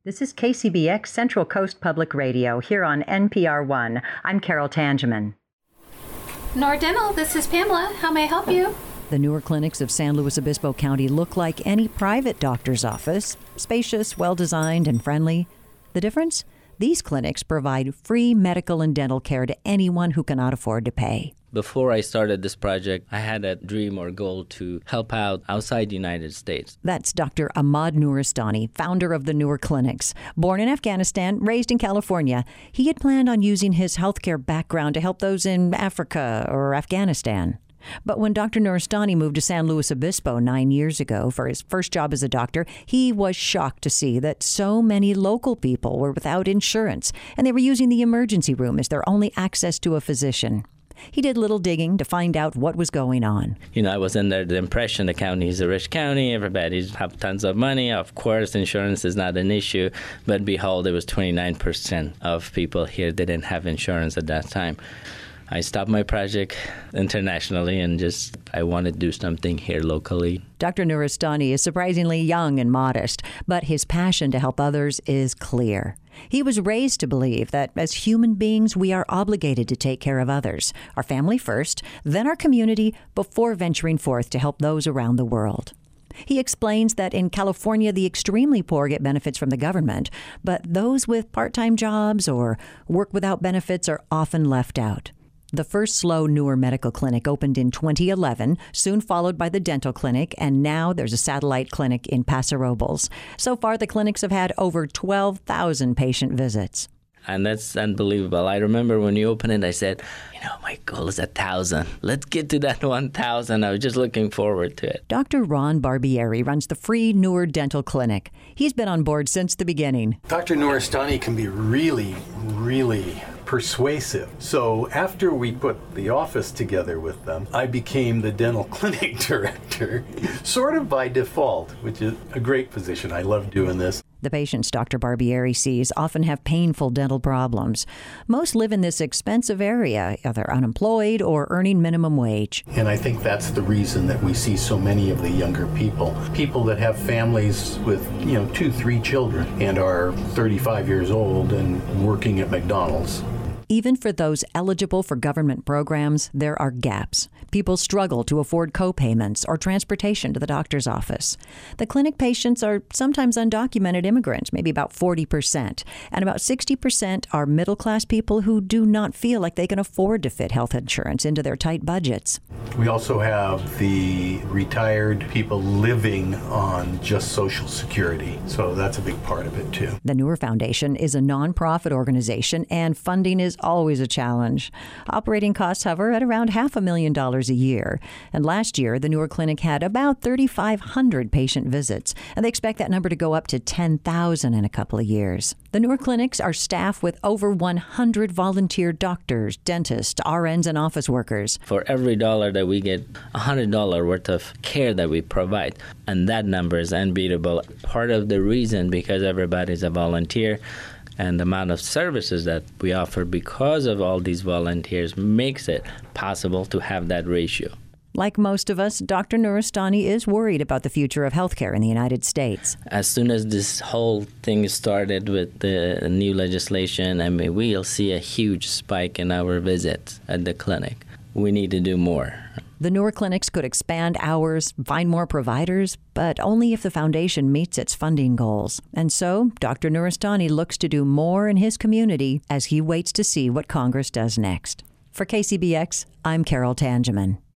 This is KCBX Central Coast Public Radio here on NPR One. I'm Carol Tangeman. Nordental, this is Pamela. How may I help you? The newer clinics of San Luis Obispo County look like any private doctor's office, spacious, well-designed, and friendly. The difference? These clinics provide free medical and dental care to anyone who cannot afford to pay. Before I started this project, I had a dream or goal to help out outside the United States. That's Dr. Ahmad Nuristani, founder of the newer clinics. Born in Afghanistan, raised in California, he had planned on using his healthcare background to help those in Africa or Afghanistan. But when Dr. Nuristani moved to San Luis Obispo 9 years ago for his first job as a doctor, he was shocked to see that so many local people were without insurance, and they were using the emergency room as their only access to a physician. He did little digging to find out what was going on. I was under the impression the county is a rich county. Everybody have tons of money. Of course, insurance is not an issue. But behold, it was 29% of people here didn't have insurance at that time. I stopped my project internationally and I want to do something here locally. Dr. Nuristani is surprisingly young and modest, but his passion to help others is clear. He was raised to believe that as human beings, we are obligated to take care of others, our family first, then our community, before venturing forth to help those around the world. He explains that in California, the extremely poor get benefits from the government, but those with part-time jobs or work without benefits are often left out. The first slow, newer medical clinic opened in 2011, soon followed by the dental clinic, and now there's a satellite clinic in Paso Robles. So far, the clinics have had over 12,000 patient visits. And that's unbelievable. I remember when you opened it, I said, my goal is 1,000. Let's get to that 1,000. I was just looking forward to it. Dr. Ron Barbieri runs the free Newer Dental Clinic. He's been on board since the beginning. Dr. Nuristani can be really, really persuasive. So after we put the office together with them, I became the dental clinic director, sort of by default, which is a great position. I love doing this. The patients Dr. Barbieri sees often have painful dental problems. Most live in this expensive area, either unemployed or earning minimum wage. And I think that's the reason that we see so many of the younger people that have families with, 2, 3 children and are 35 years old and working at McDonald's. Even for those eligible for government programs, there are gaps. People struggle to afford co-payments or transportation to the doctor's office. The clinic patients are sometimes undocumented immigrants, maybe about 40%, and about 60% are middle-class people who do not feel like they can afford to fit health insurance into their tight budgets. We also have the retired people living on just Social Security, so that's a big part of it, too. The Newer Foundation is a nonprofit organization, and funding is always a challenge. Operating costs hover at around $500,000 a year. And last year, the Newer Clinic had about 3,500 patient visits, and they expect that number to go up to 10,000 in a couple of years. The Newer Clinics are staffed with over 100 volunteer doctors, dentists, RNs, and office workers. For every dollar that we get, $100 worth of care that we provide. And that number is unbeatable. Part of the reason, because everybody's a volunteer, and the amount of services that we offer because of all these volunteers makes it possible to have that ratio. Like most of us, Dr. Nuristani is worried about the future of healthcare in the United States. As soon as this whole thing started with the new legislation, we'll see a huge spike in our visits at the clinic. We need to do more. The newer clinics could expand hours, find more providers, but only if the foundation meets its funding goals. And so, Dr. Nuristani looks to do more in his community as he waits to see what Congress does next. For KCBX, I'm Carol Tangeman.